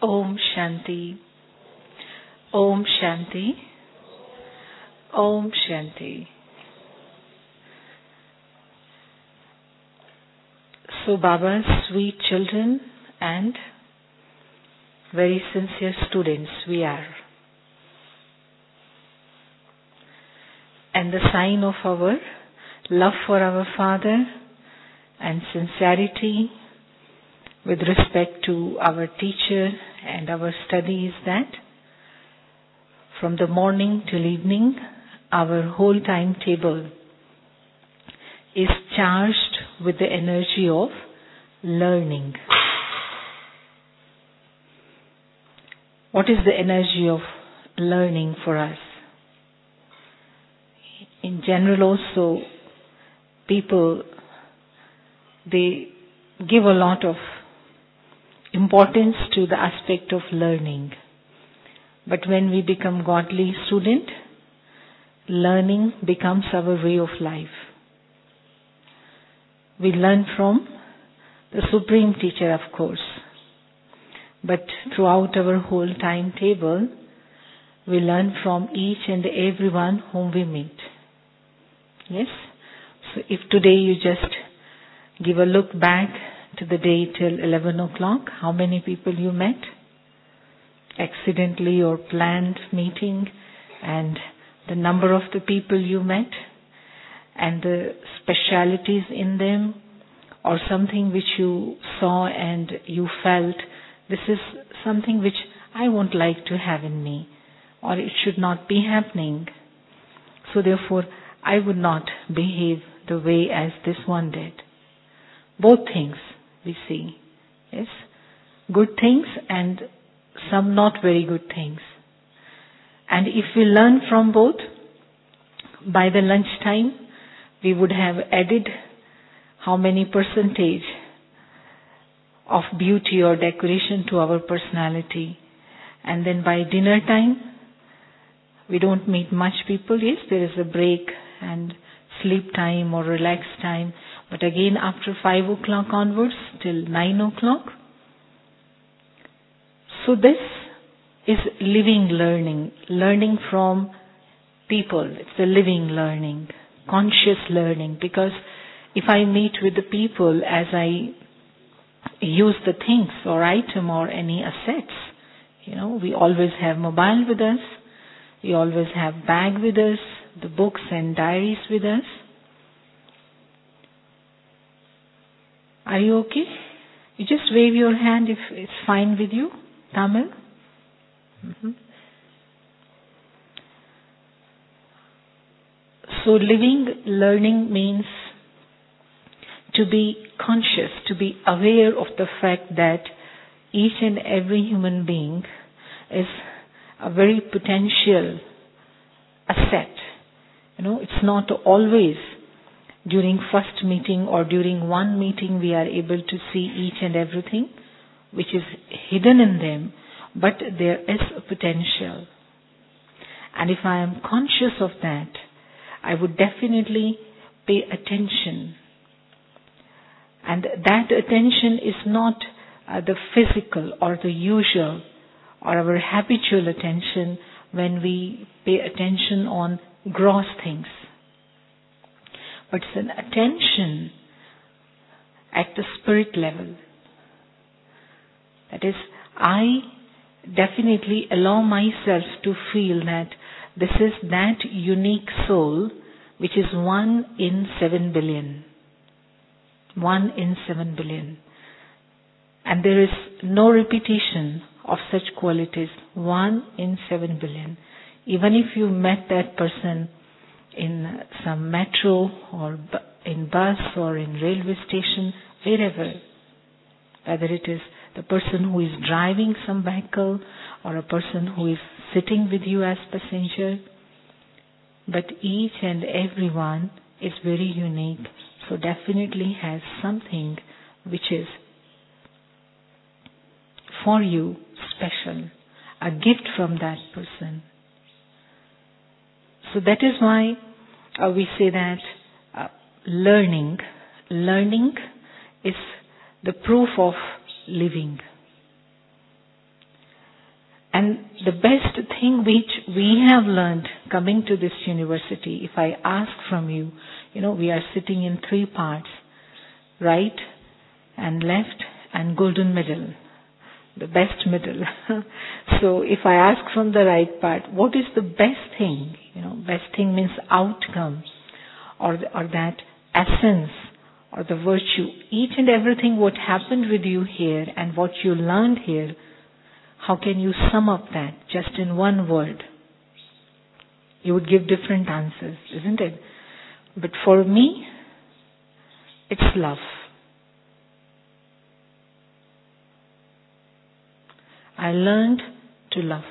Om Shanti. Om Shanti. Om Shanti. So Baba's sweet children and very sincere students we are. And the sign of our love for our Father and sincerity with respect to our teacher and our study is that from the morning till evening, our whole timetable is charged with the energy of learning. What is the energy of learning for us? In general also, people, they give a lot of importance to the aspect of learning. But when we become godly student, learning becomes our way of life. We learn from the Supreme Teacher, of course. But throughout our whole timetable, we learn from each and everyone whom we meet. Yes? So if today you just give a look back to the day till 11 o'clock, how many people you met? Accidentally or planned meeting, and the number of the people you met, and the specialities in them, or something which you saw and you felt, this is something which I won't like to have in me, or it should not be happening. So therefore, I would not behave the way as this one did. Both things we see. Yes? Good things and some not very good things. And if we learn from both, by the lunchtime, we would have added how many percentage of beauty or decoration to our personality. And then by dinner time, we don't meet much people. Yes, there is a break and sleep time or relax time. But again, after 5 o'clock onwards till 9 o'clock. So this is living learning, learning from people. It's a living learning, conscious learning. Because if I meet with the people as I use the things or item or any assets, we always have mobile with us, we always have bag with us, the books and diaries with us. Are you okay? You just wave your hand if it's fine with you. Tamil? Mm-hmm. So living learning means to be conscious, to be aware of the fact that each and every human being is a very potential asset. It's not always during first meeting or during one meeting we are able to see each and everything which is hidden in them, but there is a potential. And if I am conscious of that, I would definitely pay attention. And that attention is not the physical or the usual or our habitual attention when we pay attention on gross things. But it's an attention at the spirit level. That is, I definitely allow myself to feel that this is that unique soul which is 1 in 7 billion. 1 in 7 billion. And there is no repetition of such qualities. 1 in 7 billion. Even if you met that person in some metro or in bus or in railway station, wherever, whether it is the person who is driving some vehicle or a person who is sitting with you as passenger, but each and every one is very unique, so definitely has something which is for you special, a gift from that person. So that is why we say that learning is the proof of living. the best thing which we have learned coming to this university, if I ask from you, we are sitting in 3 parts, right and left and golden middle, the best middle. So if I ask from the right part, what is the best thing? Best thing means outcome or that essence or the virtue. Each and everything what happened with you here and what you learned here, how can you sum up that just in one word? You would give different answers, isn't it? But for me, it's love. I learned to love.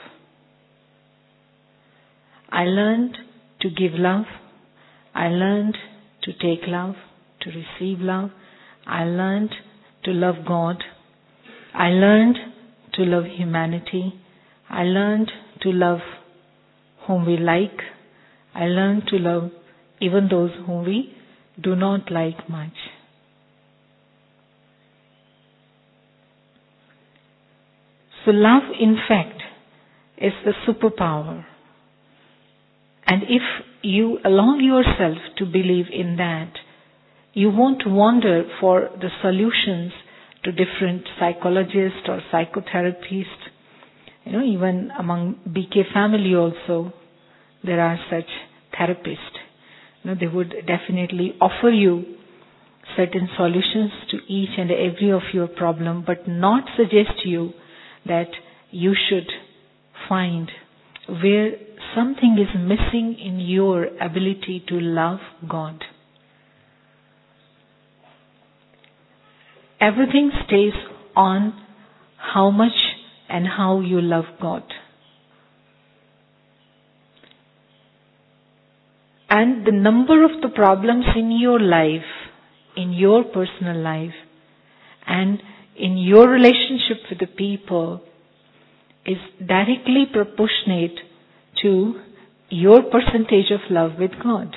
I learned to give love. I learned to take love, to receive love. I learned to love God. I learned to love humanity. I learned to love whom we like. I learned to love even those whom we do not like much. So love, in fact, is the superpower. And if you allow yourself to believe in that, you won't wander for the solutions to different psychologists or psychotherapists. Even among BK family also, there are such therapists. They would definitely offer you certain solutions to each and every of your problem, but not suggest you that you should find where something is missing in your ability to love God. Everything stays on how much and how you love God. And the number of the problems in your life, in your personal life, and in your relationship with the people is directly proportionate to your percentage of love with God.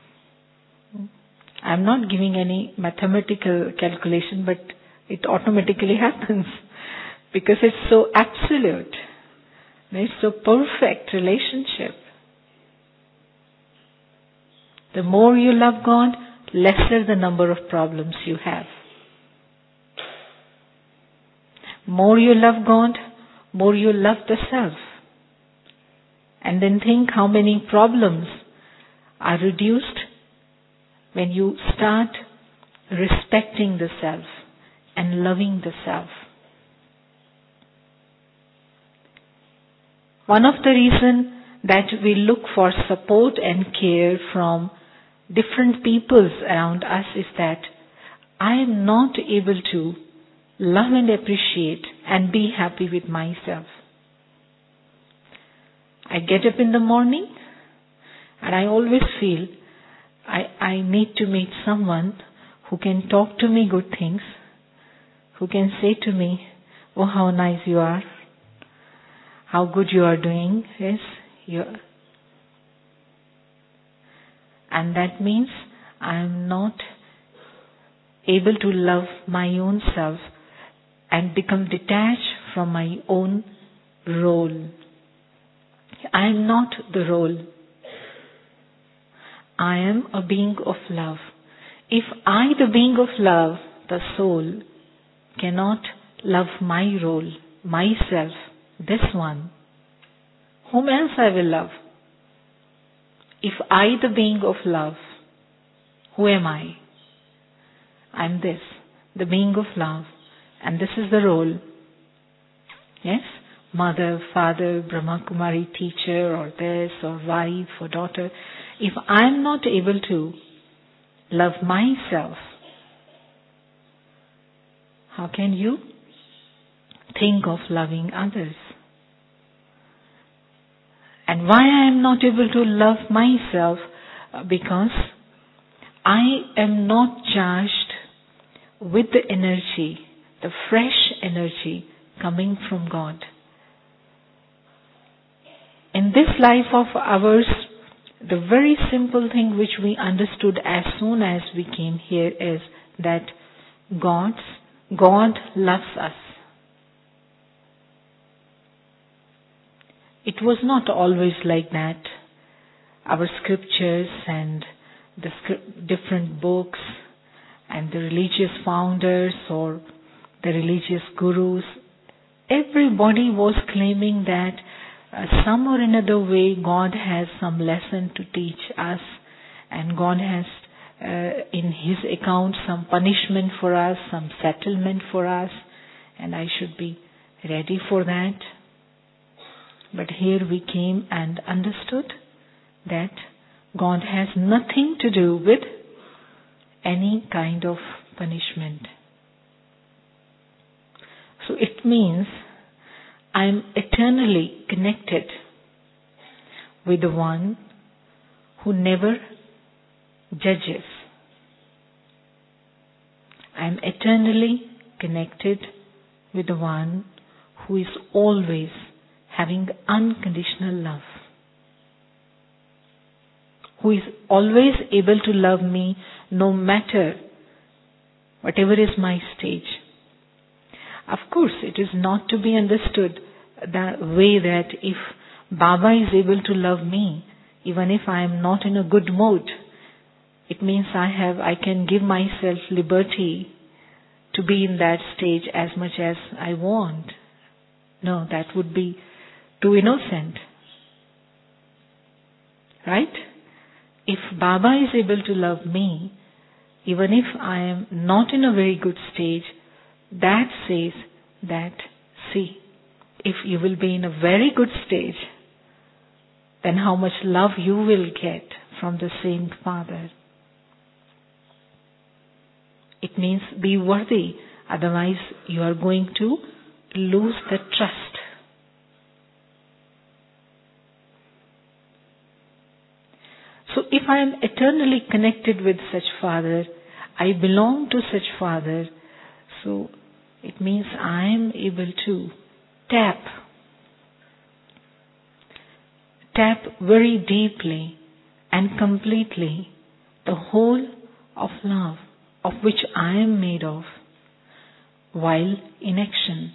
I'm not giving any mathematical calculation, but it automatically happens because it's so absolute. It's so perfect relationship. The more you love God, lesser the number of problems you have. More you love God, more you love the self. And then think how many problems are reduced when you start respecting the self and loving the self. One of the reasons that we look for support and care from different peoples around us is that I am not able to love and appreciate and be happy with myself. I get up in the morning and I always feel I need to meet someone who can talk to me good things, who can say to me, oh, how nice you are, how good you are doing. Yes, and that means I am not able to love my own self and become detached from my own role. I am not the role. I am a being of love. If I, the being of love, the soul, cannot love my role, myself, this one, whom else I will love? If I, the being of love, who am I? I am this, the being of love, and this is the role. Yes? Mother, father, Brahma Kumari teacher, or this, or wife, or daughter. If I am not able to love myself, how can you think of loving others? And why I am not able to love myself? Because I am not charged with the energy, the fresh energy coming from God. In this life of ours, the very simple thing which we understood as soon as we came here is that God loves us. It was not always like that. Our scriptures and the different books and the religious founders or the religious gurus, everybody was claiming that some or another way God has some lesson to teach us, and God has in His account some punishment for us, some settlement for us, and I should be ready for that. But here we came and understood that God has nothing to do with any kind of punishment. So it means I am eternally connected with the one who never judges. I am eternally connected with the one who is always having unconditional love, who is always able to love me no matter whatever is my stage. Of course, it is not to be understood the way that if Baba is able to love me, even if I am not in a good mood, it means I can give myself liberty to be in that stage as much as I want. No, that would be too innocent. Right? If Baba is able to love me, even if I am not in a very good stage, that says that, see, if you will be in a very good stage, then how much love you will get from the same Father. It means be worthy, otherwise you are going to lose the trust. So if I am eternally connected with such Father, I belong to such Father, so it means I am able to tap very deeply and completely the whole of love of which I am made of while in action.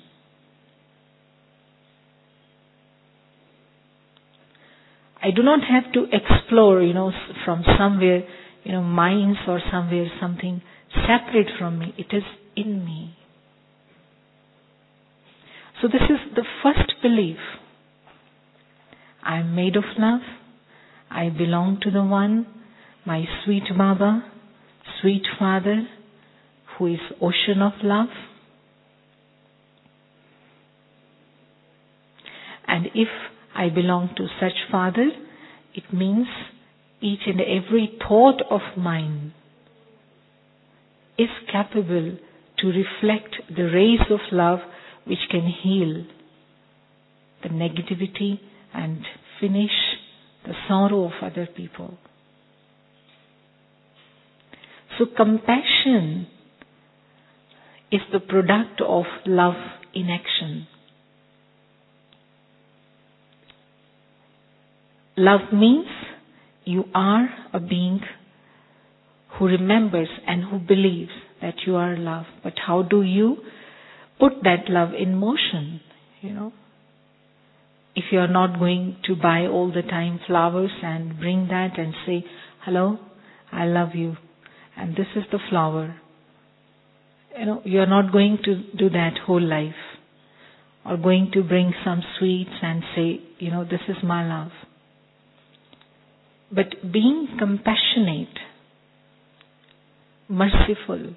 I do not have to explore, from somewhere, minds or somewhere something separate from me. It is in me. So this is the first belief. I am made of love. I belong to the one, my sweet Baba, sweet Father, who is ocean of love. And if I belong to such Father, it means each and every thought of mine is capable to reflect the rays of love which can heal the negativity and finish the sorrow of other people. So compassion is the product of love in action. Love means you are a being who remembers and who believes that you are love. But how do you put that love in motion? If you are not going to buy all the time flowers and bring that and say, hello, I love you, and this is the flower. You are not going to do that whole life. Or going to bring some sweets and say, this is my love. But being compassionate, merciful,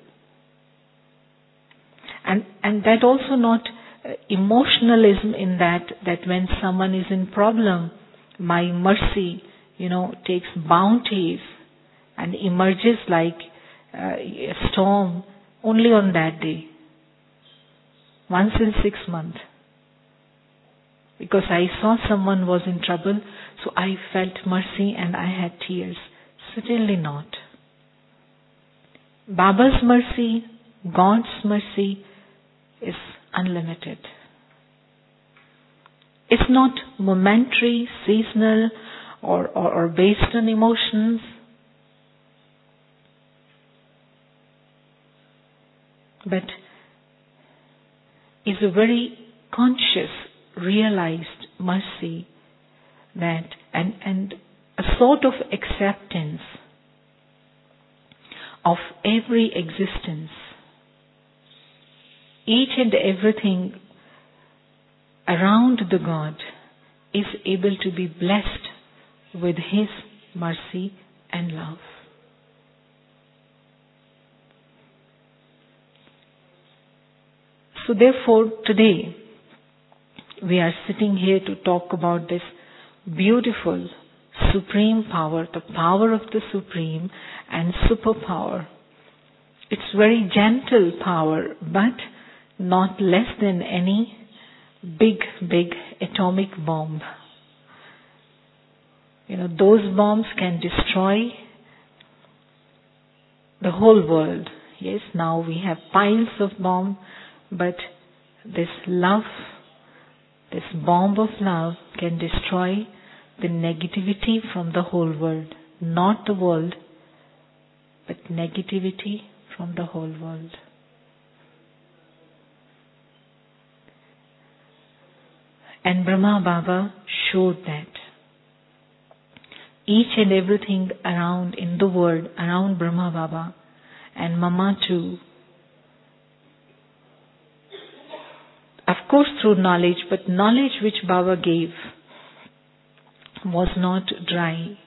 and that also not emotionalism in that when someone is in problem, my mercy, takes bounties and emerges like a storm only on that day, once in 6 months. Because I saw someone was in trouble, so I felt mercy and I had tears. Certainly not. Baba's mercy, God's mercy is unlimited. It's not momentary, seasonal, or based on emotions. But is a very conscious, realized mercy that, and a sort of acceptance of every existence. Each and everything around the God is able to be blessed with His mercy and love. So therefore, today, we are sitting here to talk about this beautiful supreme power, the power of the supreme and superpower. It's very gentle power, but not less than any big atomic bomb. Those bombs can destroy the whole world. Yes, now we have piles of bombs, but this love, this bomb of love can destroy the negativity from the whole world. Not the world, but negativity from the whole world. And Brahma Baba showed that. Each and everything around in the world, around Brahma Baba and Mama too, of course through knowledge, but knowledge which Baba gave was not dry.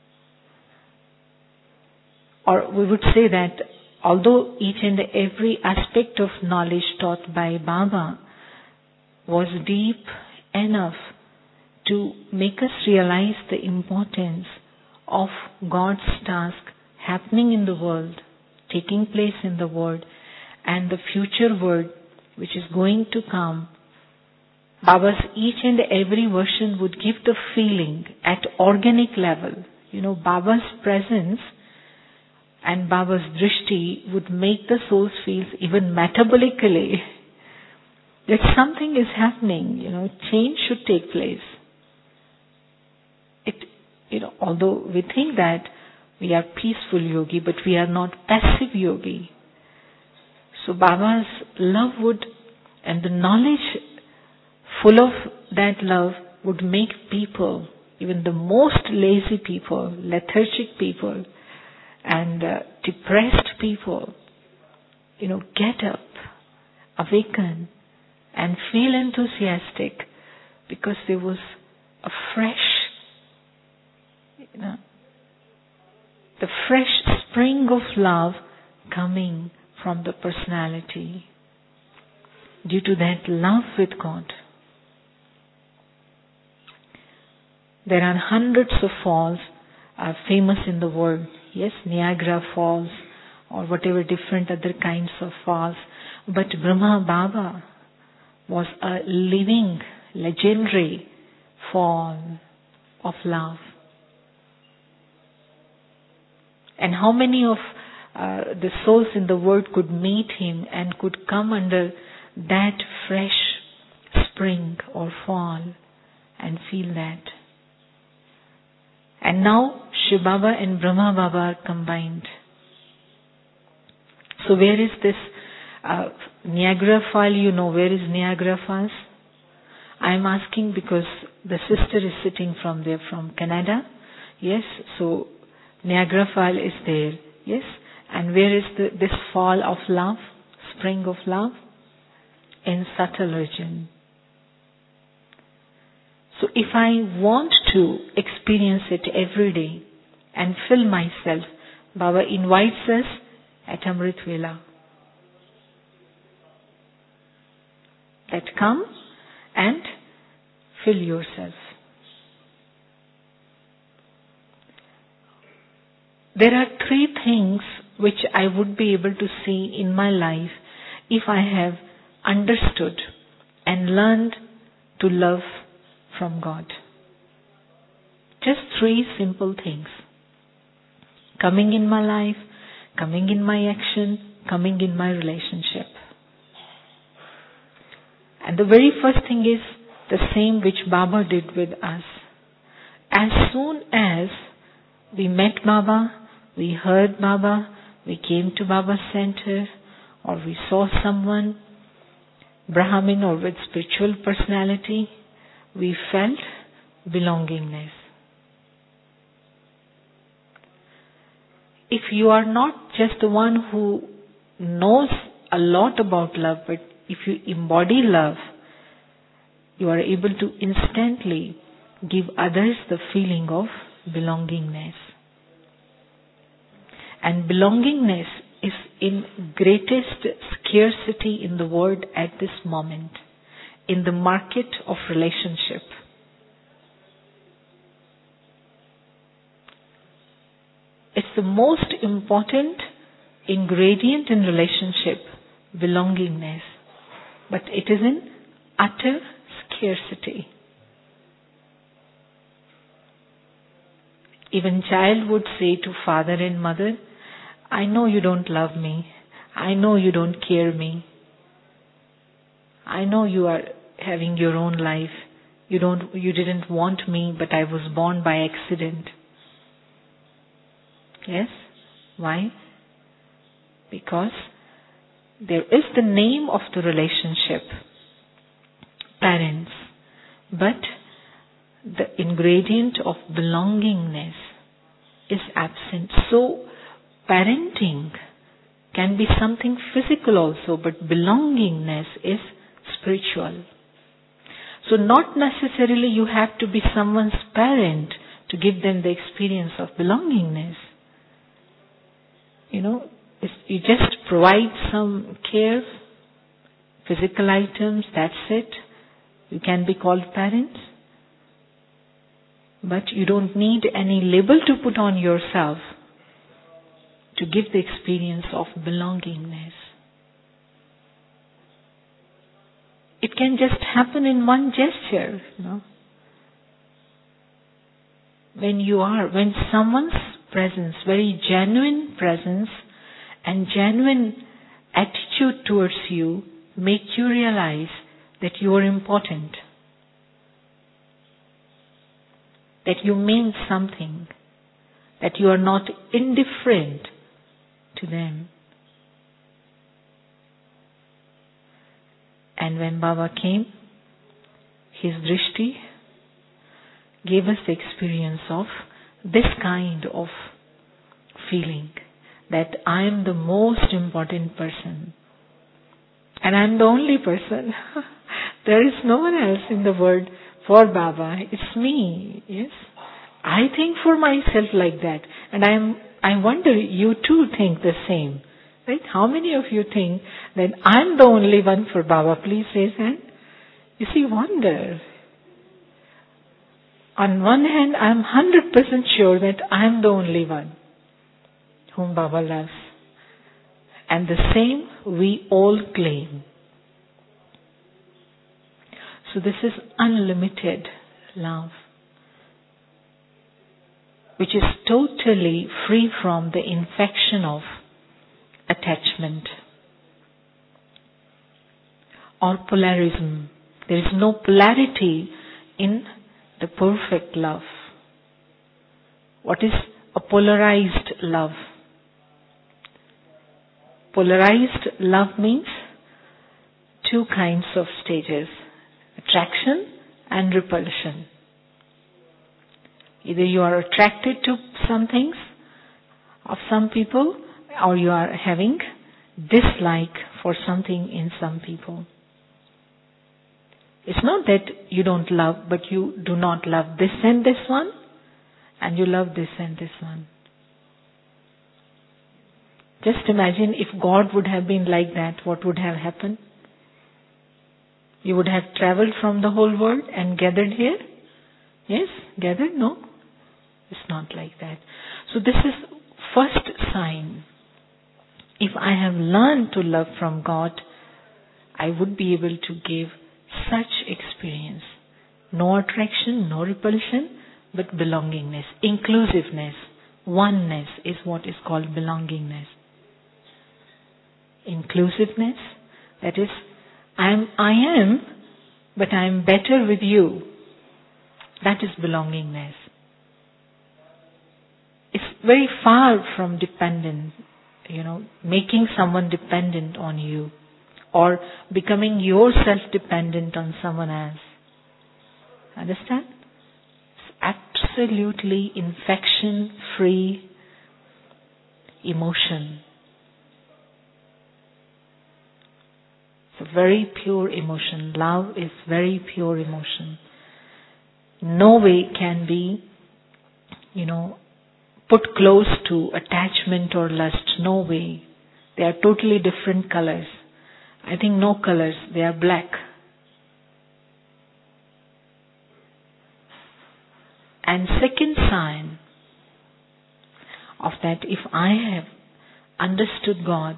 Or we would say that although each and every aspect of knowledge taught by Baba was deep enough to make us realize the importance of God's task happening in the world, taking place in the world, and the future world which is going to come, Baba's each and every version would give the feeling at organic level. Baba's presence and Baba's drishti would make the souls feel even metabolically that something is happening, change should take place. Although we think that we are peaceful yogi, but we are not passive yogi. So Baba's love and the knowledge full of that love would make people, even the most lazy people, lethargic people, and depressed people, get up, awaken, and feel enthusiastic because there was a fresh, the fresh spring of love coming from the personality due to that love with God. There are hundreds of falls famous in the world. Yes, Niagara Falls or whatever different other kinds of falls. But Brahma Baba was a living, legendary fall of love. And how many of the souls in the world could meet him and could come under that fresh spring or fall and feel that? And now Shiv Baba and Brahma Baba are combined. So where is this Niagara Fall? Where is Niagara Falls? I am asking because the sister is sitting from Canada. Yes, so Niagara Fall is there. Yes, and where is this fall of love, spring of love? In subtle region. So if I want to experience it every day and fill myself, Baba invites us at Amrit Vela. That come and fill yourself. There are three things which I would be able to see in my life if I have understood and learned to love from God. Just three simple things. Coming in my life, coming in my action, coming in my relationship. And the very first thing is the same which Baba did with us. As soon as we met Baba, we heard Baba, we came to Baba's center, or we saw someone, Brahmin or with spiritual personality, we felt belongingness. If you are not just the one who knows a lot about love, but if you embody love, you are able to instantly give others the feeling of belongingness. And belongingness is in greatest scarcity in the world at this moment, in the market of relationship. It's the most important ingredient in relationship, belongingness. But it is in utter scarcity. Even child would say to father and mother, I know you don't love me. I know you don't care me. I know you are having your own life. You didn't want me, but I was born by accident. Yes? Why? Because there is the name of the relationship, parents, but the ingredient of belongingness is absent. So, parenting can be something physical also, but belongingness is spiritual. So, not necessarily you have to be someone's parent to give them the experience of belongingness. You just provide some care, physical items, that's it. You can be called parents. But you don't need any label to put on yourself to give the experience of belongingness. It can just happen in one gesture, When someone's presence, very genuine presence and genuine attitude towards you make you realize that you are important, that you mean something, that you are not indifferent to them. And when Baba came, his drishti gave us the experience of this kind of feeling, that I am the most important person. And I am the only person. There is no one else in the world for Baba. It's me. Yes. I think for myself like that. And I wonder, you too think the same. Right? How many of you think that I'm the only one for Baba? Please raise hand. You see, wonder. On one hand, I'm 100% sure that I'm the only one whom Baba loves. And the same we all claim. So this is unlimited love, which is totally free from the infection of attachment or polarism. There is no polarity in the perfect love. What is a polarized love? Polarized love means two kinds of stages, attraction and repulsion. Either you are attracted to some things of some people, or you are having dislike for something in some people. It's not that you don't love, but you do not love this and this one, and you love this and this one. Just imagine if God would have been like that, what would have happened? You would have traveled from the whole world and gathered here? Yes? Gathered? No? It's not like that. So this is first sign. If I have learned to love from God, I would be able to give such experience. No attraction, no repulsion, but belongingness, inclusiveness, oneness is what is called belongingness. Inclusiveness, that is, I am, but I am better with you. That is belongingness. It's very far from dependent, making someone dependent on you or becoming yourself dependent on someone else. Understand? absolutely infection-free emotion. It's a very pure emotion. Love is very pure emotion. No way can be, put close to attachment or lust. No way. They are totally different colors. I think no colors. They are black. And second sign of that, if I have understood God,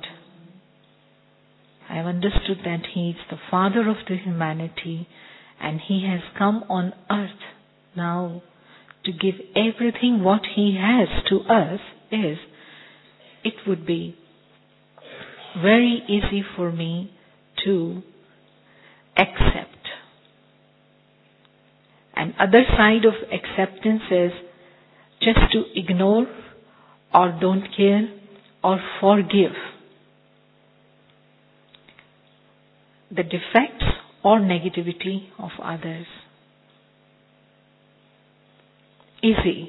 I have understood that He is the Father of the humanity and He has come on earth now to give everything what He has to us, it would be very easy for me to accept. And other side of acceptance is just to ignore or don't care or forgive the defects or negativity of others. Easy.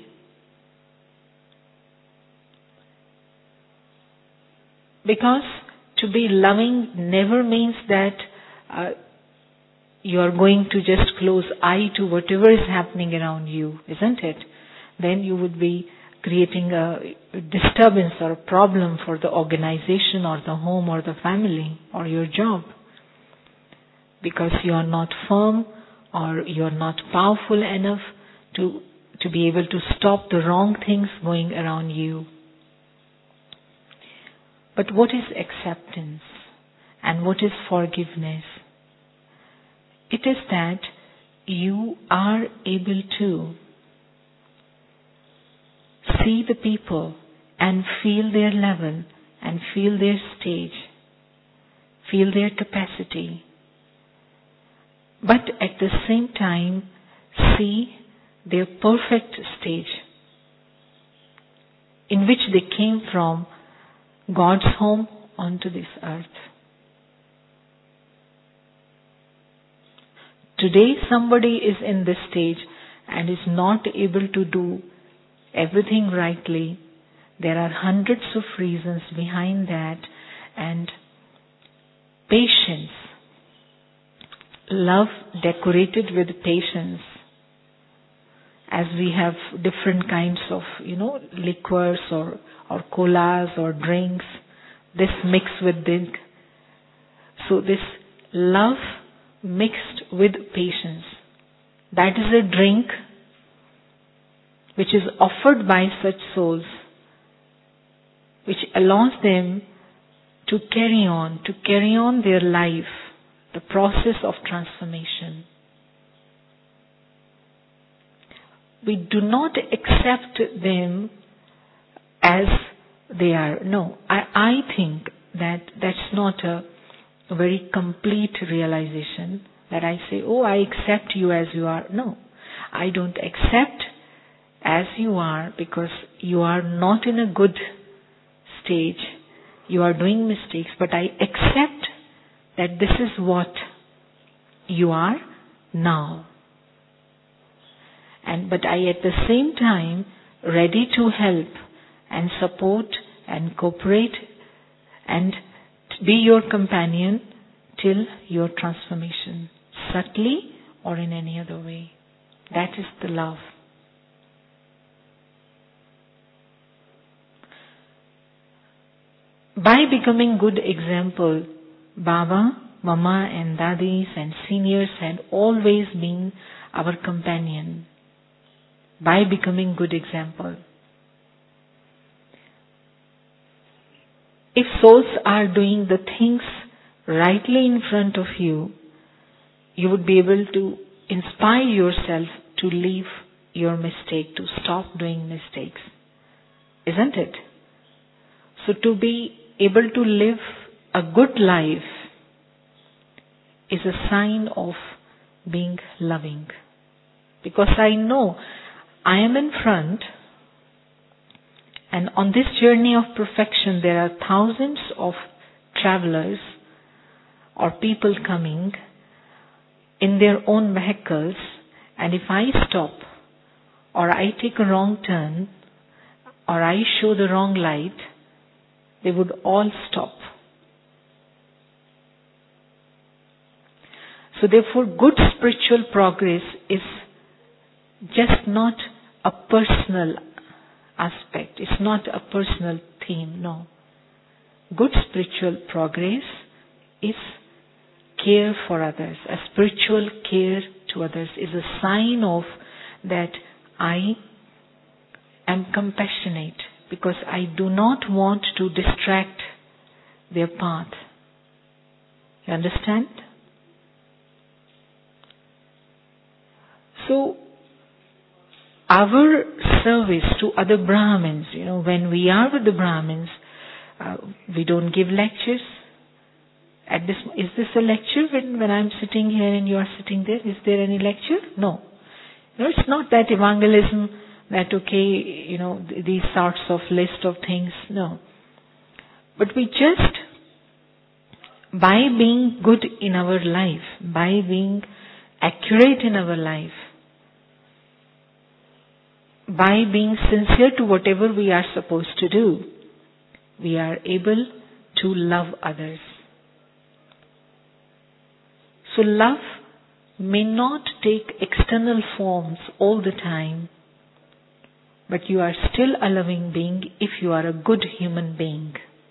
Because to be loving never means that you are going to just close eye to whatever is happening around you, isn't it? Then you would be creating a disturbance or a problem for the organization or the home or the family or your job. Because you are not firm or you are not powerful enough to be able to stop the wrong things going around you. But what is acceptance and what is forgiveness? It is that you are able to see the people and feel their level and feel their stage, feel their capacity, but at the same time see their perfect stage in which they came from God's home onto this earth. Today somebody is in this stage and is not able to do everything rightly. There are hundreds of reasons behind that, and patience, love decorated with patience, as we have different kinds of, liquors or colas or drinks, this mixed with drink. So this love mixed with patience, that is a drink which is offered by such souls, which allows them to carry on their life, the process of transformation. We do not accept them as they are. No, I think that that's not a very complete realization that I say, I accept you as you are. No, I don't accept as you are because you are not in a good stage. You are doing mistakes, but I accept that this is what you are now. But I at the same time ready to help and support and cooperate and be your companion till your transformation, subtly or in any other way. That is the love. By becoming good example, Baba, Mama and Dadis and seniors had always been our companion. By becoming good example. If souls are doing the things rightly in front of you, you would be able to inspire yourself to leave your mistake, to stop doing mistakes. Isn't it? So to be able to live a good life is a sign of being loving. Because I know I am in front, and on this journey of perfection there are thousands of travelers or people coming in their own vehicles, and if I stop or I take a wrong turn, or I show the wrong light, they would all stop. So therefore, good spiritual progress is just not a personal aspect. It's not a personal theme, no. Good spiritual progress is care for others. A spiritual care to others is a sign of that I am compassionate, because I do not want to distract their path. You understand? So, our service to other Brahmins, when we are with the Brahmins, we don't give lectures. Is this a lecture when I'm sitting here and you are sitting there? Is there any lecture? No. It's not that evangelism that, these sorts of list of things. No. But we just, by being good in our life, by being accurate in our life, by being sincere to whatever we are supposed to do, we are able to love others. So love may not take external forms all the time, but you are still a loving being if you are a good human being.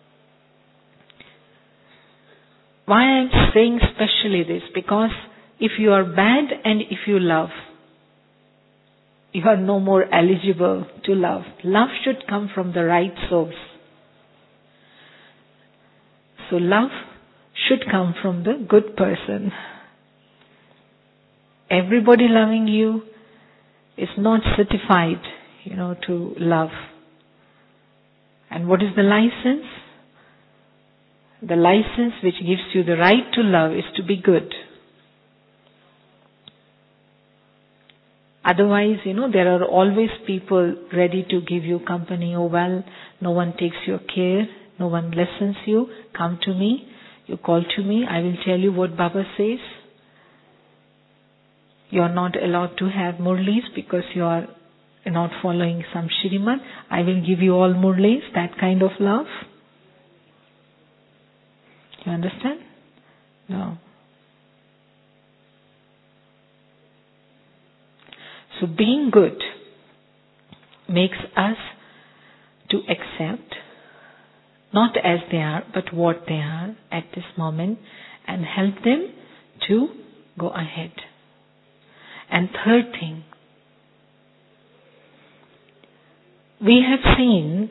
Why I am saying especially this? Because if you are bad and if you love, you are no more eligible to love. Love should come from the right source. So love should come from the good person. Everybody loving you is not certified, to love. And what is the license? The license which gives you the right to love is to be good. Otherwise, there are always people ready to give you company. Oh well, no one takes your care, no one listens you. Come to me, you call to me, I will tell you what Baba says. You are not allowed to have murlis because you are not following some Shriman. I will give you all murlis, that kind of love. You understand? No. So being good makes us to accept not as they are, but what they are at this moment, and help them to go ahead. And third thing, we have seen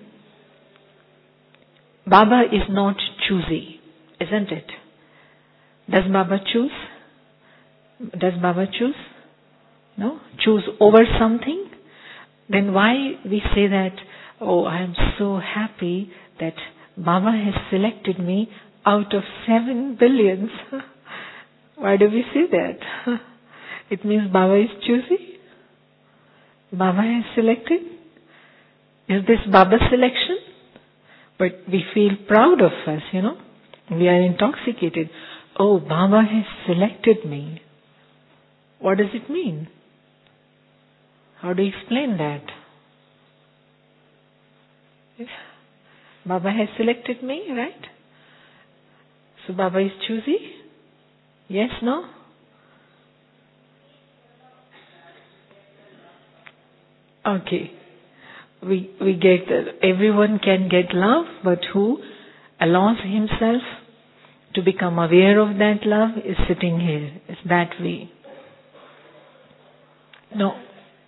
Baba is not choosy, isn't it? Does Baba choose? Does Baba choose? No? Choose over something? Then why we say that, oh, I am so happy that Baba has selected me out of 7 billions. Why do we say that? It means Baba is choosy? Baba has selected? Is this Baba's selection? But we feel proud of us, We are intoxicated. Oh, Baba has selected me. What does it mean? How do you explain that? Baba has selected me, right? So Baba is choosy? Yes, no? Okay. We get that everyone can get love, but who allows himself to become aware of that love is sitting here. It's that way. No.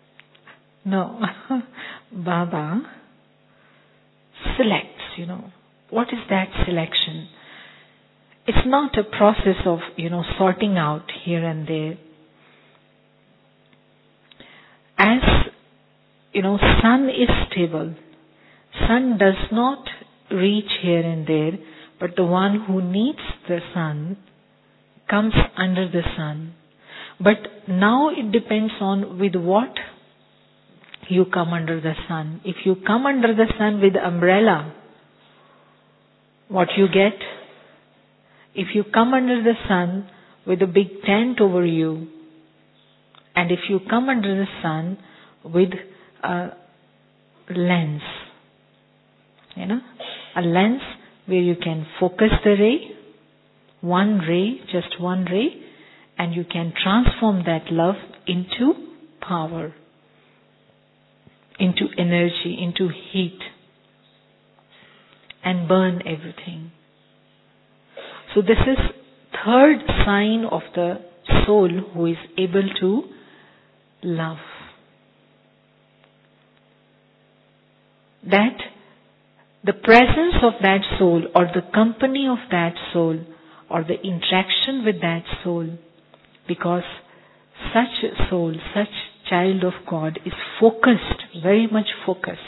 Baba selects, What is that selection? It's not a process of, sorting out here and there. As, sun is stable. Sun does not reach here and there, but the one who needs the sun comes under the sun. But now it depends on with what you come under the sun. If you come under the sun with umbrella, what you get? If you come under the sun with a big tent over you, and if you come under the sun with a lens. A lens where you can focus the ray, one ray, just one ray, and you can transform that love into power, into energy, into heat, and burn everything. So this is third sign of the soul who is able to love. That the presence of that soul, or the company of that soul, or the interaction with that soul, because such soul, such child of God is focused, very much focused.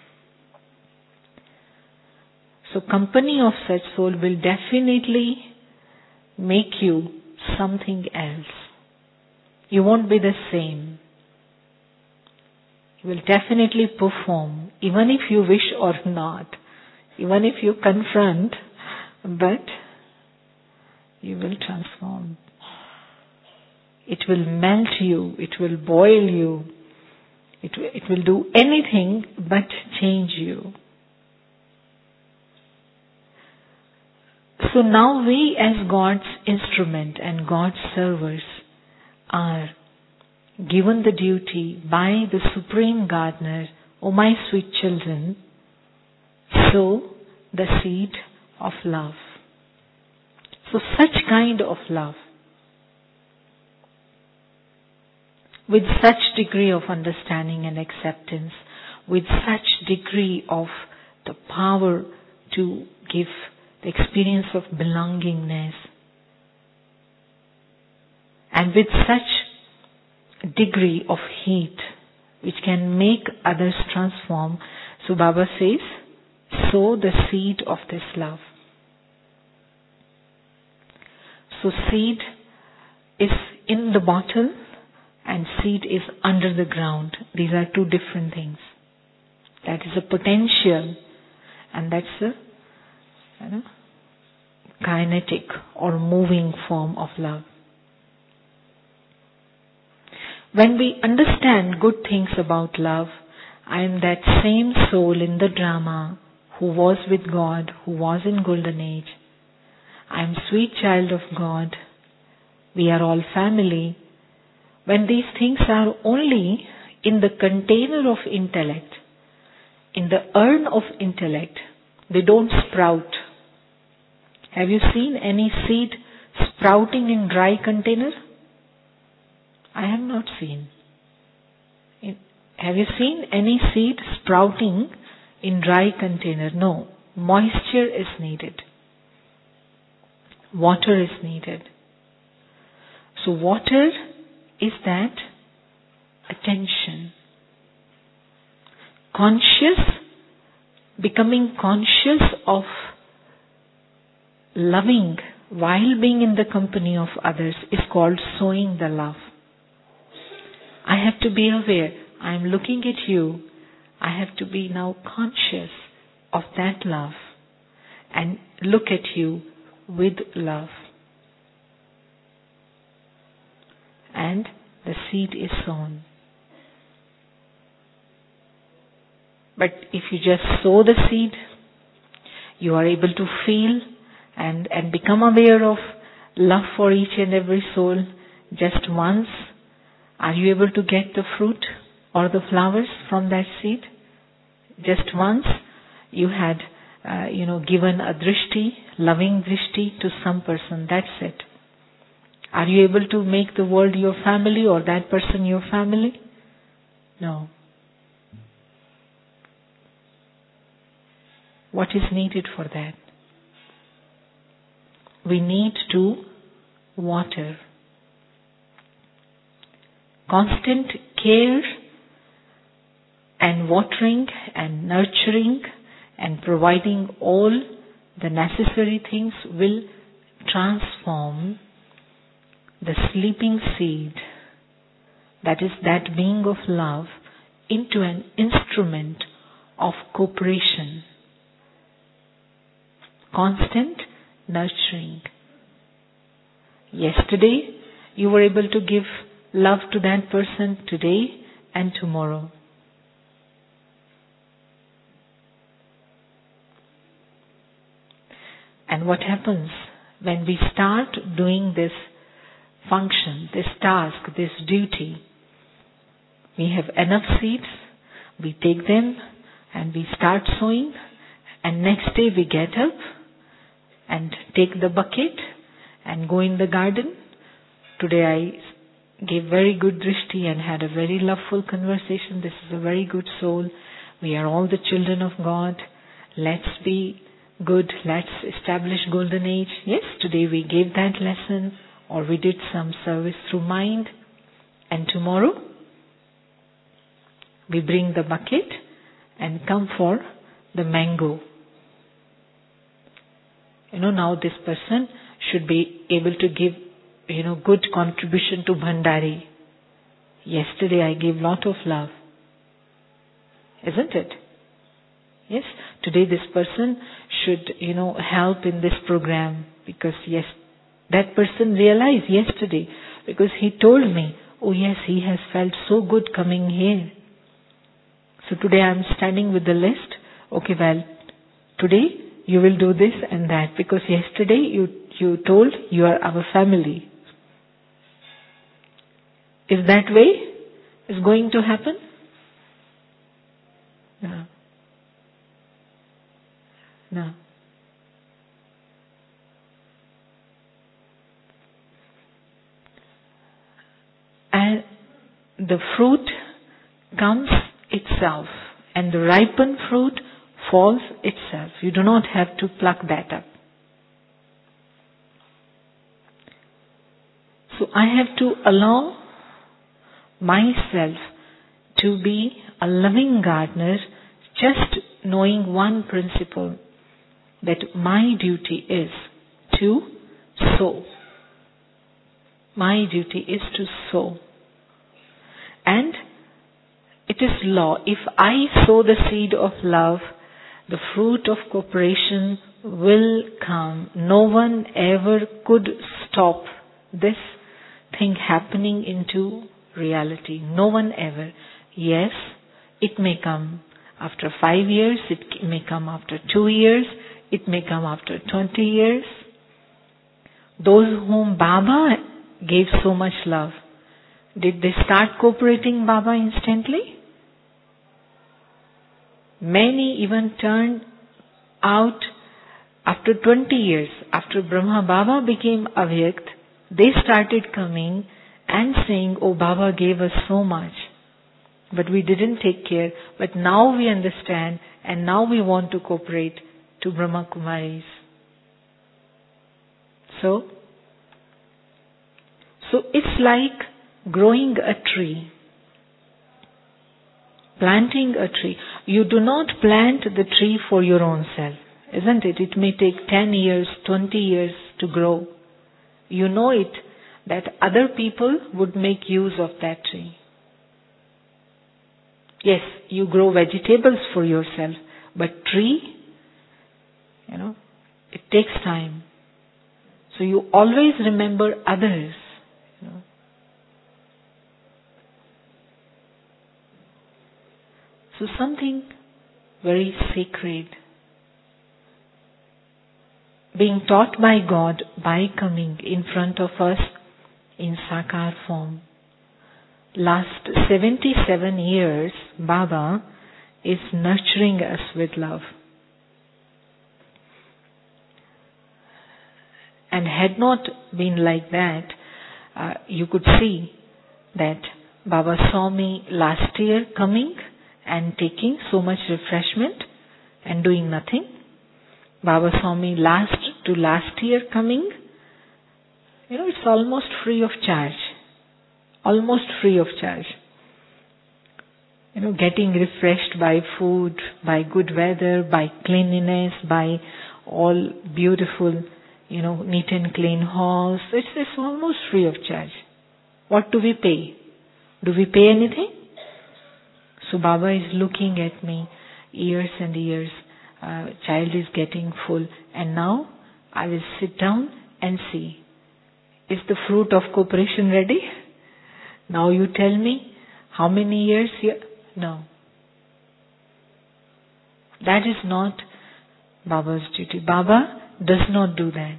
So company of such soul will definitely make you something else. You won't be the same. You will definitely perform, even if you wish or not, even if you confront, but you will transform. It will melt you, it will boil you, it will do anything but change you. So now we as God's instrument and God's servers are given the duty by the Supreme Gardener, O my sweet children, sow the seed of love. So such kind of love, with such degree of understanding and acceptance, with such degree of the power to give the experience of belongingness, and with such degree of heat which can make others transform. So Baba says, sow the seed of this love. So seed is in the bottle and seed is under the ground. These are two different things. That is a potential, and that's a kinetic or moving form of love. When we understand good things about love, I am that same soul in the drama who was with God, who was in golden age. I am sweet child of God. We are all family. When these things are only in the container of intellect, in the urn of intellect, they don't sprout. Have you seen any seed sprouting in dry container? I have not seen. Have you seen any seed sprouting in dry container? No. Moisture is needed. Water is needed. So water is that attention. Becoming conscious of loving while being in the company of others is called sowing the love. I have to be aware. I am looking at you. I have to be now conscious of that love and look at you with love. And the seed is sown. But if you just sow the seed, you are able to feel and become aware of love for each and every soul just once. Are you able to get the fruit or the flowers from that seed? Just once you had, given a drishti, loving drishti to some person. That's it. Are you able to make the world your family or that person your family? No. What is needed for that? We need to water. Constant care and watering and nurturing and providing all the necessary things will transform the sleeping seed, that is that being of love, into an instrument of cooperation. Constant nurturing. Yesterday, you were able to give love to that person, today and tomorrow. And what happens when we start doing this function, this task, this duty? We have enough seeds, we take them and we start sowing, and next day we get up and take the bucket and go in the garden. Today I gave very good drishti and had a very loveful conversation. This is a very good soul. We are all the children of God. Let's be good. Let's establish golden age. Yes, today we gave that lesson, or we did some service through mind. And tomorrow we bring the bucket and come for the mango. Now this person should be able to give, good contribution to Bhandari. Yesterday I gave lot of love. Isn't it? Yes. Today this person should, help in this program, because yes, that person realized yesterday, because he told me, oh yes, he has felt so good coming here. So today I am standing with the list. Okay, well, today you will do this and that, because yesterday you told you are our family. Is that way is going to happen? No. No. And the fruit comes itself, and the ripened fruit falls itself. You do not have to pluck that up. So I have to allow myself to be a loving gardener, just knowing one principle, that my duty is to sow. My duty is to sow. And it is law. If I sow the seed of love, the fruit of cooperation will come. No one ever could stop this thing happening into reality. No one ever. Yes, it may come after 5 years, it may come after 2 years, it may come after 20 years. Those whom Baba gave so much love, did they start cooperating Baba instantly? Many even turned out after 20 years. After Brahma Baba became Avyakt, they started coming and saying, oh, Baba gave us so much, but we didn't take care. But now we understand, and now we want to cooperate to Brahma Kumaris. So it's like growing a tree, planting a tree. You do not plant the tree for your own self, isn't it? It may take 10 years, 20 years to grow. You know it, that other people would make use of that tree. Yes, you grow vegetables for yourself, but tree, it takes time. So you always remember others. So something very sacred being taught by God by coming in front of us in Sakar form. Last 77 years, Baba is nurturing us with love. And had not been like that, you could see that Baba saw me last year coming and taking so much refreshment and doing nothing. Baba saw me last year coming. It's almost free of charge. Almost free of charge. Getting refreshed by food, by good weather, by cleanliness, by all beautiful, neat and clean halls. It's almost free of charge. What do we pay? Do we pay anything? So Baba is looking at me years and years. Child is getting full, and now I will sit down and see, is the fruit of cooperation ready? Now you tell me, how many years here? No. That is not Baba's duty. Baba does not do that.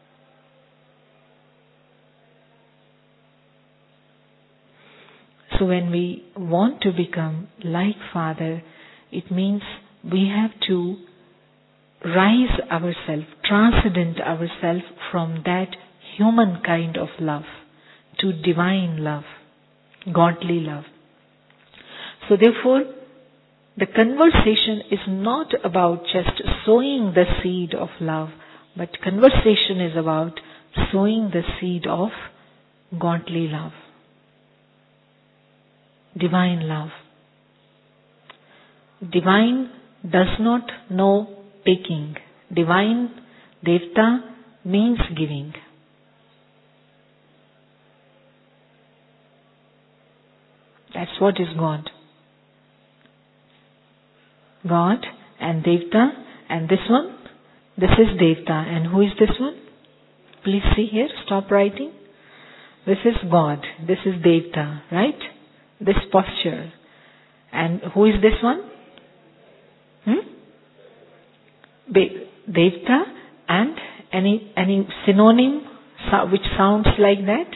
So when we want to become like Father, it means we have to rise ourselves, transcend ourselves from that human kind of love to divine love, godly love. So therefore, the conversation is not about just sowing the seed of love, but conversation is about sowing the seed of godly love, divine love. Divine does not know taking. Divine, Devta, means giving. That's what is God. God and Devta, and this one, this is Devta. And who is this one? Please see here, stop writing. This is God, this is Devta, right? This posture. And who is this one? Devta, and any synonym which sounds like that?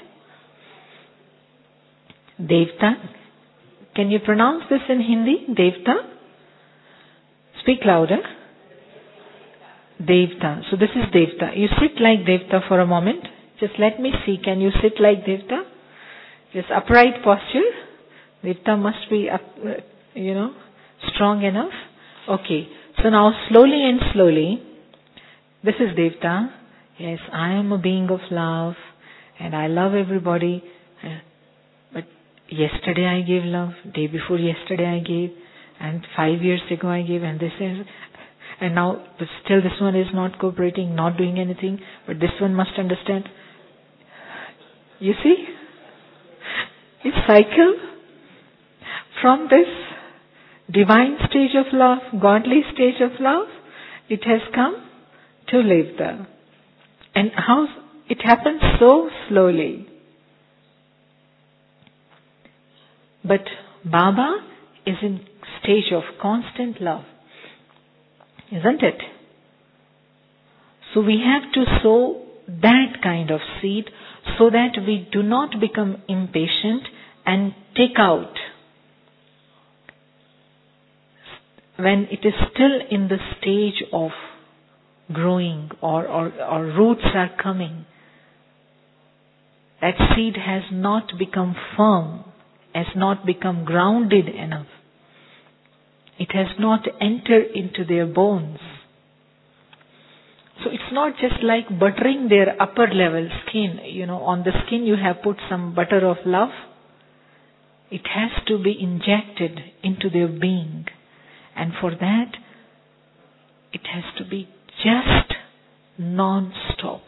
Devta. Can you pronounce this in Hindi? Devta? Speak louder. Devta. So this is Devta. You sit like Devta for a moment. Just let me see. Can you sit like Devta? Just upright posture. Devta must be up, strong enough. Okay. So now slowly and slowly, this is Devta. Yes, I am a being of love and I love everybody. But yesterday I gave love, day before yesterday I gave, and 5 years ago I gave, and this is, and now but still this one is not cooperating, not doing anything, but this one must understand. You see? It's cycle from this divine stage of love, godly stage of love, it has come to Devta. And how it happens so slowly. But Baba is in stage of constant love, isn't it? So we have to sow that kind of seed so that we do not become impatient and take out when it is still in the stage of growing or roots are coming. That seed has not become firm, has not become grounded enough. It has not entered into their bones. So it's not just like buttering their upper level skin. On the skin you have put some butter of love. It has to be injected into their being. And for that, it has to be just non-stop.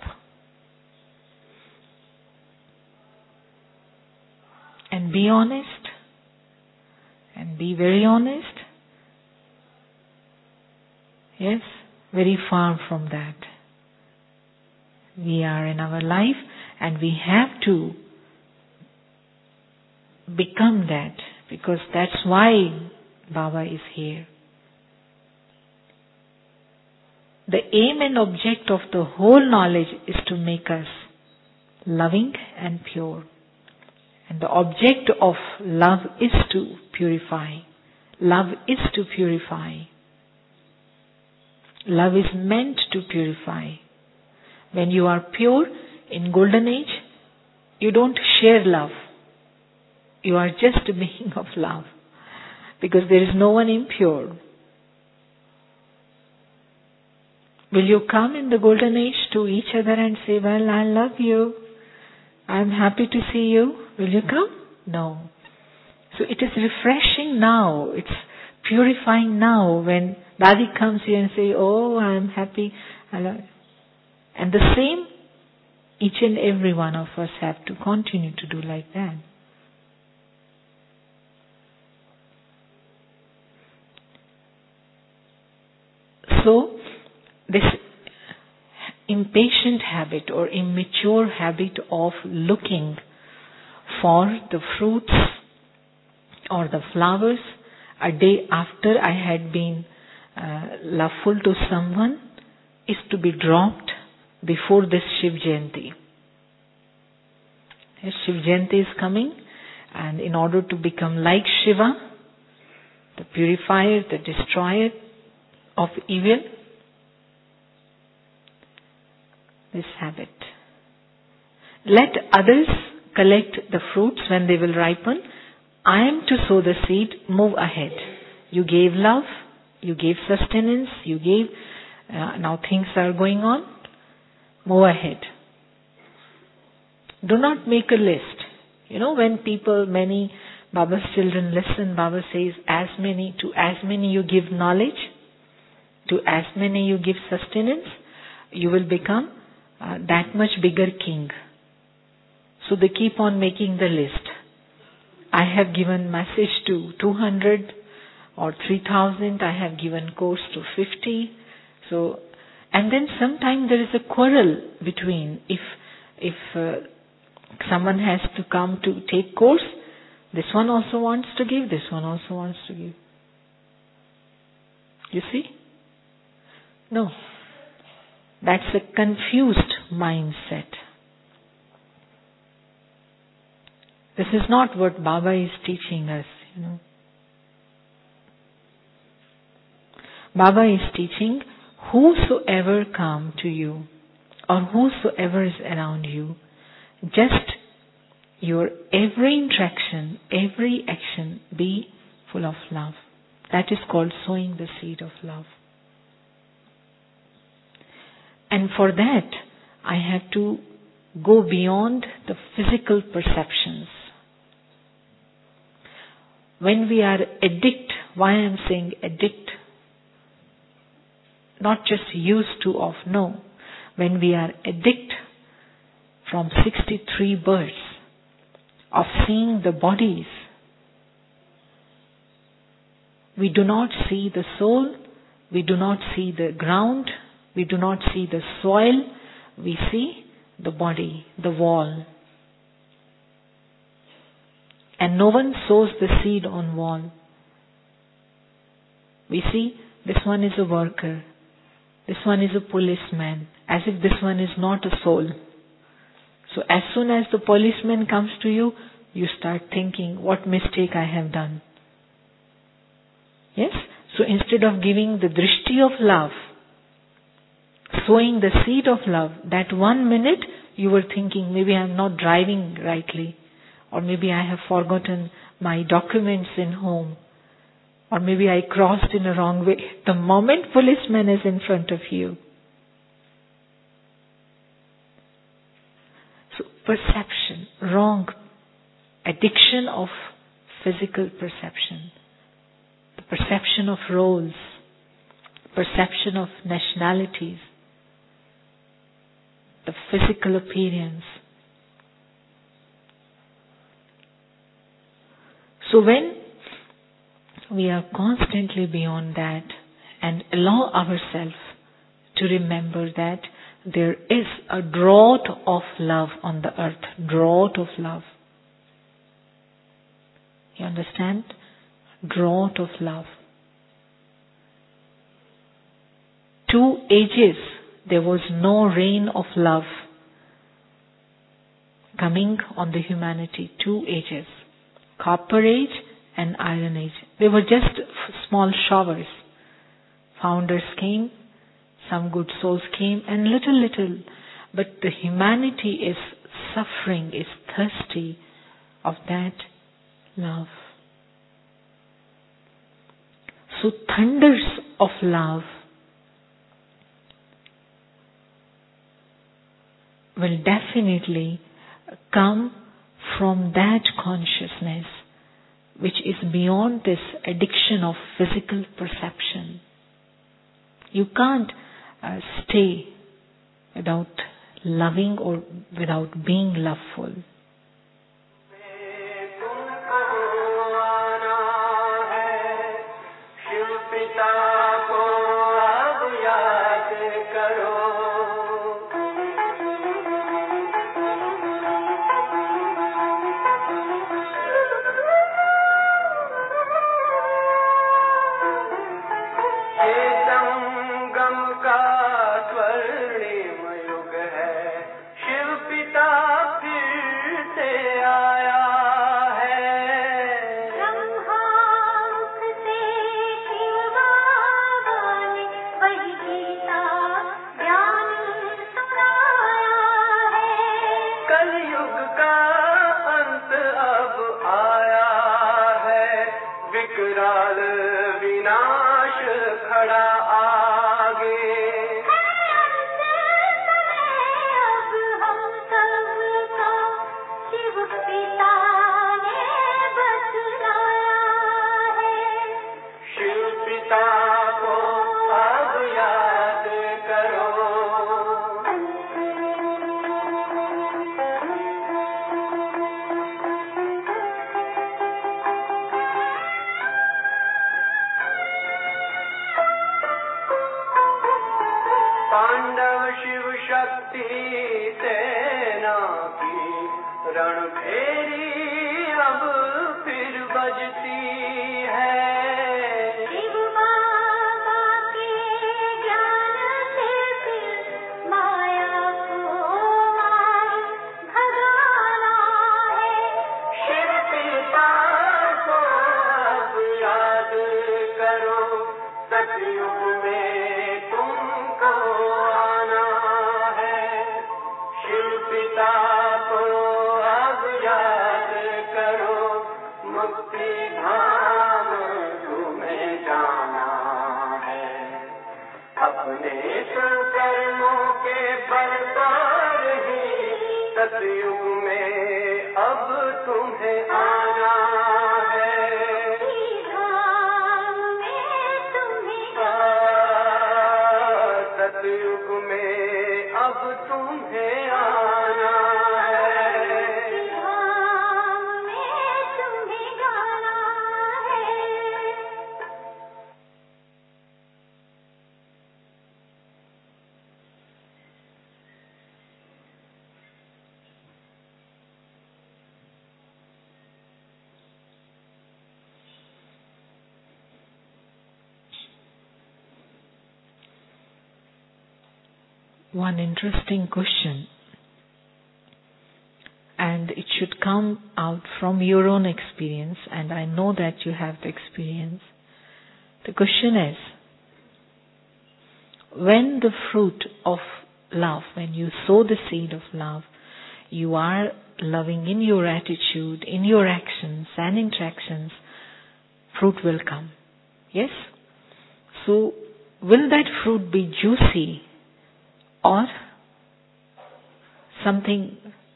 And be honest. And be very honest. Yes, very far from that. We are in our life and we have to become that, because that's why Baba is here. The aim and object of the whole knowledge is to make us loving and pure. And the object of love is to purify. Love is to purify. Love is meant to purify. When you are pure in Golden Age, you don't share love. You are just a being of love. Because there is no one impure. Will you come in the Golden Age to each other and say, well, I love you. I'm happy to see you. Will you come? No. So it is refreshing now. It's purifying now when Dadi comes here and say, oh, I'm happy. I love you. And the same, each and every one of us have to continue to do like that. So, this impatient habit or immature habit of looking for the fruits or the flowers a day after I had been loveful to someone, is to be dropped before this Shiv Jayanti. Yes, Shiv Jayanti is coming, and in order to become like Shiva, the purifier, the destroyer of evil, this habit. Let others collect the fruits when they will ripen. I am to sow the seed, move ahead. You gave love, you gave sustenance, you gave, now things are going on, move ahead. Do not make a list. When many Baba's children listen, Baba says, as many you give knowledge, to as many you give sustenance, you will become that much bigger king. So they keep on making the list. I have given message to 200 or 3,000. I have given course to 50. So, and then sometimes there is a quarrel between. If someone has to come to take course, this one also wants to give, this one also wants to give. You see? No. That's a confused mindset. This is not what Baba is teaching us, Baba is teaching, whosoever come to you or whosoever is around you, just your every interaction, every action be full of love. That is called sowing the seed of love. And for that, I have to go beyond the physical perceptions. When we are addict, why I am saying addict? Not just used to of, no. When we are addict from 63 births of seeing the bodies, we do not see the soul, we do not see the ground, we do not see the soil, we see the body, the wall. And no one sows the seed on wall. We see this one is a worker, this one is a policeman, as if this one is not a soul. So as soon as the policeman comes to you, you start thinking, what mistake I have done. Yes? So instead of giving the drishti of love, sowing the seed of love, that 1 minute you were thinking, maybe I am not driving rightly, or maybe I have forgotten my documents in home, or maybe I crossed in a wrong way. The moment policeman is in front of you. So perception, wrong, addiction of physical perception, the perception of roles, perception of nationalities, the physical appearance. So when we are constantly beyond that and allow ourselves to remember that there is a drought of love on the earth, drought of love. You understand? Drought of love. 2 ages, there was no rain of love coming on the humanity. 2 ages. Copper age and iron age. They were just small showers. Founders came, some good souls came, and little. But the humanity is suffering, is thirsty of that love. So thunders of love will definitely come from that consciousness which is beyond this addiction of physical perception. You can't stay without loving or without being loveful. अकाल विनाश खड़ा आगे। अब हम सबका शिव पिता ने बतलाया है। शिव पिता को अब याद करो। पांडव शिव शक्ति सेना की रणभेरी अब फिर बजती है। शिव बाबा के ज्ञान से फिर माया को मार भगाना है। शिव पिता को अब याद करो। सतयुग में तुमको आना है। शिव पिता को अब याद करो। मुक्ति धाम तुम्हें जाना है। अपने कर्मों के बल पर ही सतयुग में अब तुम्हें आना है। सतयुग में अब तुम्हें आना है। धाम में तुम्हें जाना है। One interesting question, and it should come out from your own experience, and I know that you have the experience. The question is, when the fruit of love, when you sow the seed of love, you are loving in your attitude, in your actions and interactions, fruit will come. Yes? So, will that fruit be juicy or something,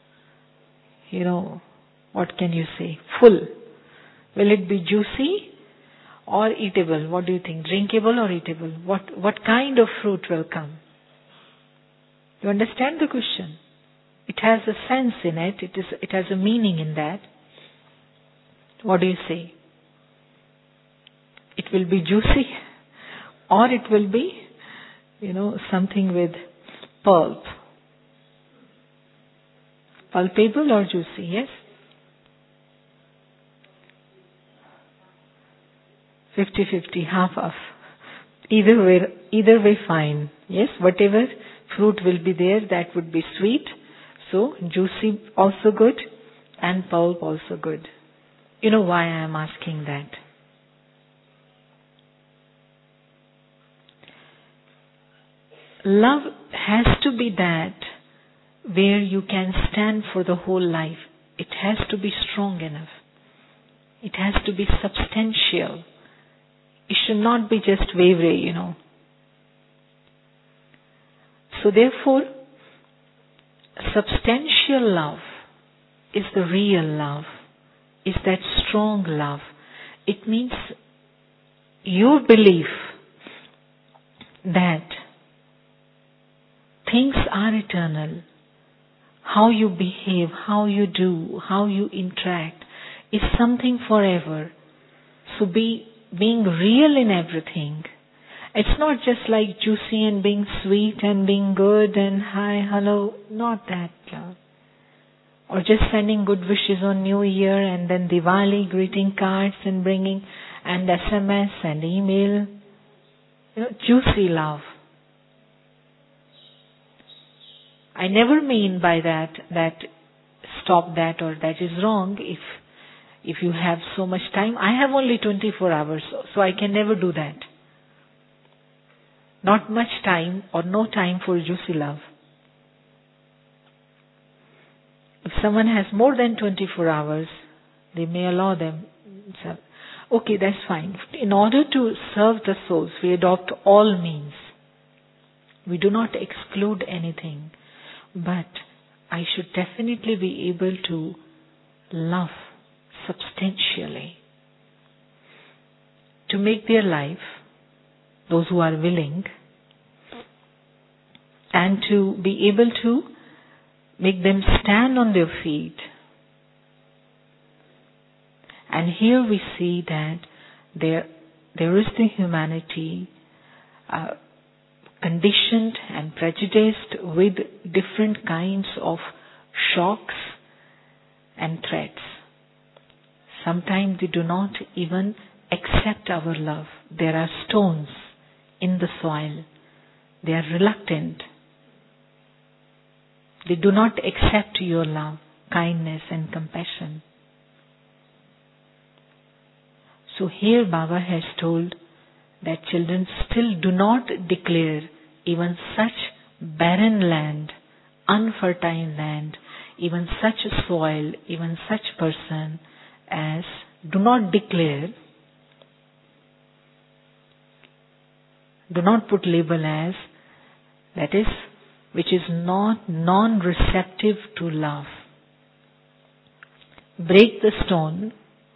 what can you say, full? Will it be juicy or eatable? What do you think? Drinkable or eatable? What kind of fruit will come? You understand the question? It has a sense in it. It has a meaning in that. What do you say? It will be juicy or it will be, something with pulp. Pulpable or juicy, yes? 50-50, half. Either way fine. Yes, whatever fruit will be there, that would be sweet. So, juicy also good and pulp also good. You know why I am asking that? Love has to be that where you can stand for the whole life. It has to be strong enough. It has to be substantial. It should not be just wavery, So therefore, substantial love is the real love, is that strong love. It means your belief that things are eternal. How you behave, how you do, how you interact is something forever. So being real in everything. It's not just like juicy and being sweet and being good and hi, hello. Not that. Or just sending good wishes on New Year and then Diwali, greeting cards and bringing and SMS and email. Juicy love. I never mean by that stop that or that is wrong if you have so much time. I have only 24 hours, so I can never do that. Not much time or no time for juicy love. If someone has more than 24 hours, they may allow them. Okay, that's fine. In order to serve the souls, we adopt all means. We do not exclude anything. But I should definitely be able to love substantially. To make their life, those who are willing, and to be able to make them stand on their feet. And here we see that there is the humanity conditioned and prejudiced with different kinds of shocks and threats. Sometimes they do not even accept our love. There are stones in the soil. They are reluctant. They do not accept your love, kindness and compassion. So here Baba has told that children still do not declare even such barren land, unfertile land, even such soil, even such person as do not declare, do not put label as, that is, which is not non-receptive to love. Break the stone,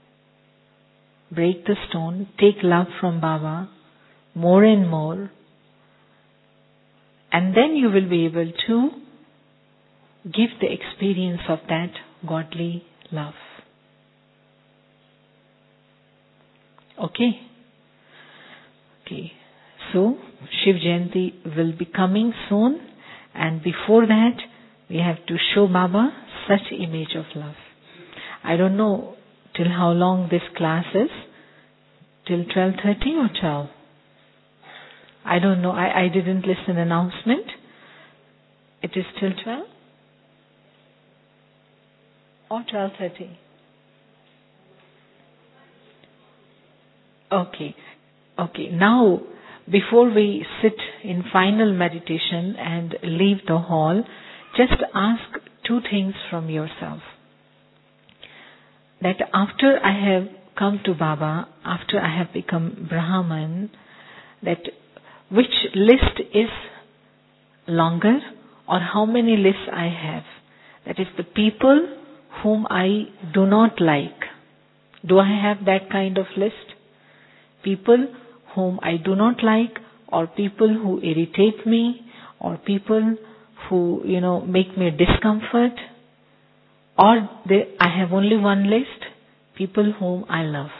take love from Baba more and more, and then you will be able to give the experience of that godly love. Okay. So, Shiv Jayanti will be coming soon, and before that, we have to show Baba such image of love. I don't know till how long this class is. Till 12:30 or 12? I don't know. I didn't listen announcement. It is till 12 or 12:30? Okay. Now, before we sit in final meditation and leave the hall, just ask two things from yourself. That after I have come to Baba, after I have become Brahman, that which list is longer or how many lists I have. That is the people whom I do not like. Do I have that kind of list? People whom I do not like, or people who irritate me, or people who, make me discomfort, or I have only one list, people whom I love.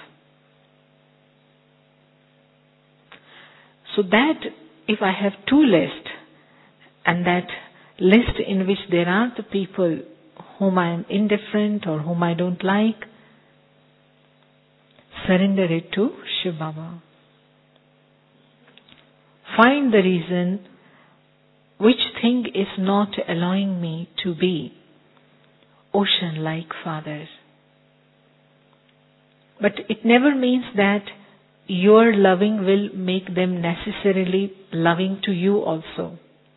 So that if I have two lists, and that list in which there are the people whom I am indifferent or whom I don't like, surrender it to Shiv Baba. Find the reason which thing is not allowing me to be ocean-like Father. But it never means that your loving will make them necessarily loving to you also.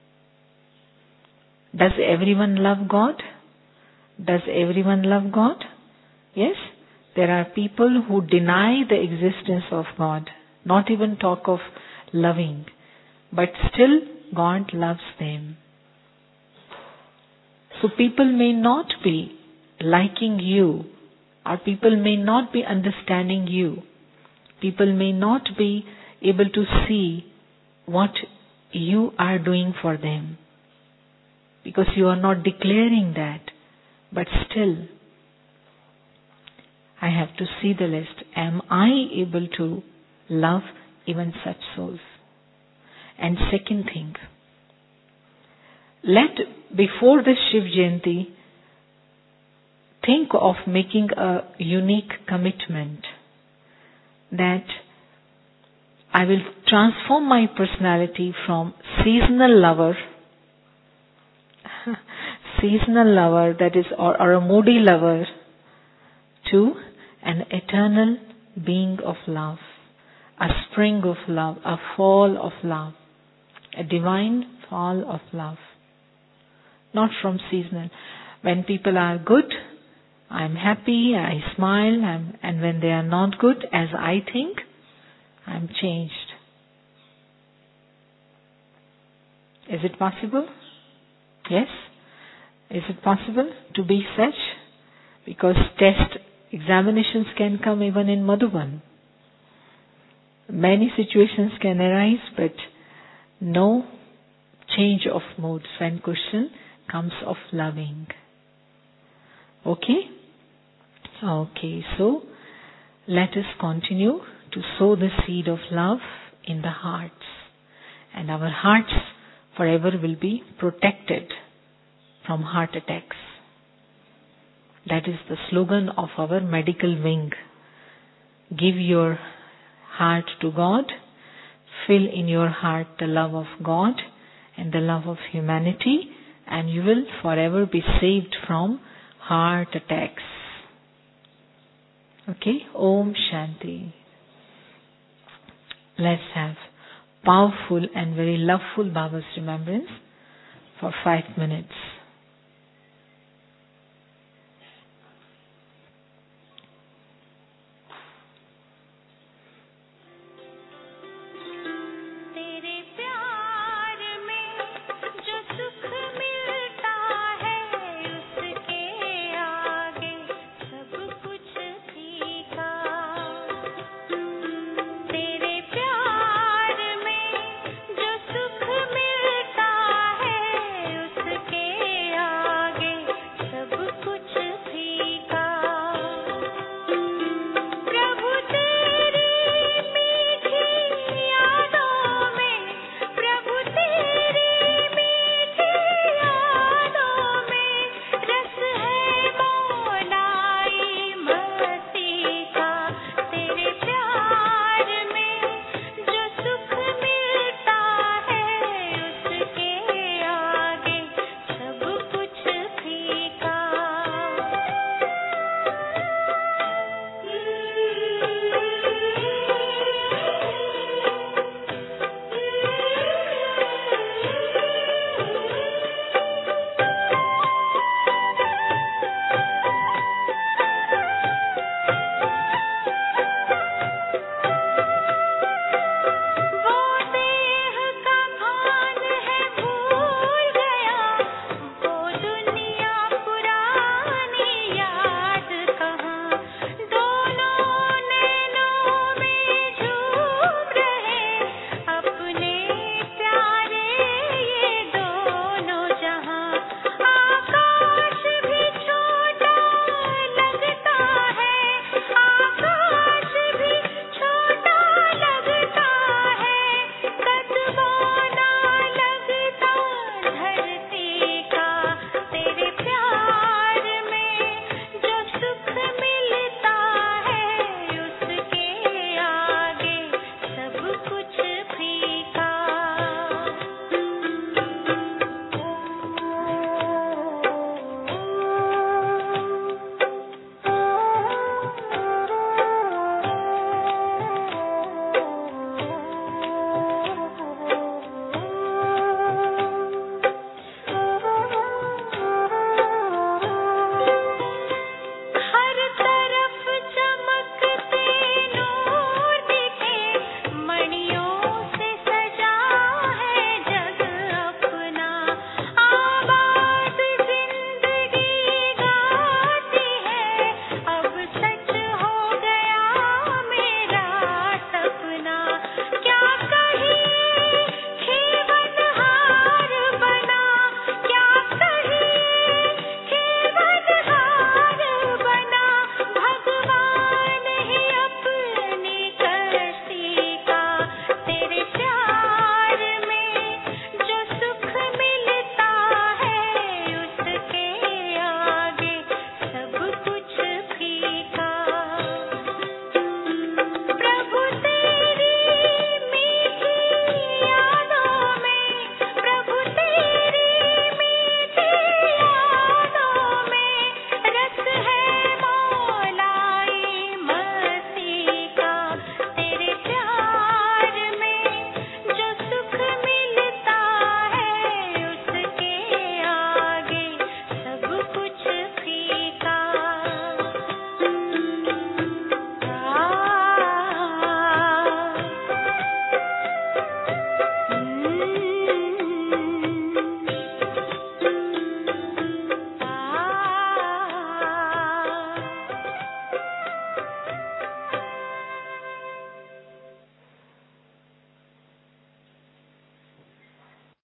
Does everyone love God? Does everyone love God? Yes? There are people who deny the existence of God, not even talk of loving, but still God loves them. So people may not be liking you, or people may not be understanding you. People may not be able to see what you are doing for them, because you are not declaring that. But still, I have to see the list. Am I able to love even such souls? And second thing, before this Shiv Jayanti, think of making a unique commitment that I will transform my personality from seasonal lover, that is, or a moody lover, to an eternal being of love, a spring of love, a fall of love, a divine fall of love. Not from seasonal. When people are good, I'm happy, I smile, and when they are not good as I think, I'm changed. Is it possible? Yes? Is it possible to be such? Because test examinations can come even in Madhuban. Many situations can arise, but no change of mood. Sven question comes of loving. Okay? Okay, so let us continue to sow the seed of love in the hearts. And our hearts forever will be protected from heart attacks. That is the slogan of our medical wing. Give your heart to God. Fill in your heart the love of God and the love of humanity, and you will forever be saved from heart attacks. Okay? Om Shanti. Let's have powerful and very loveful Baba's remembrance for 5 minutes.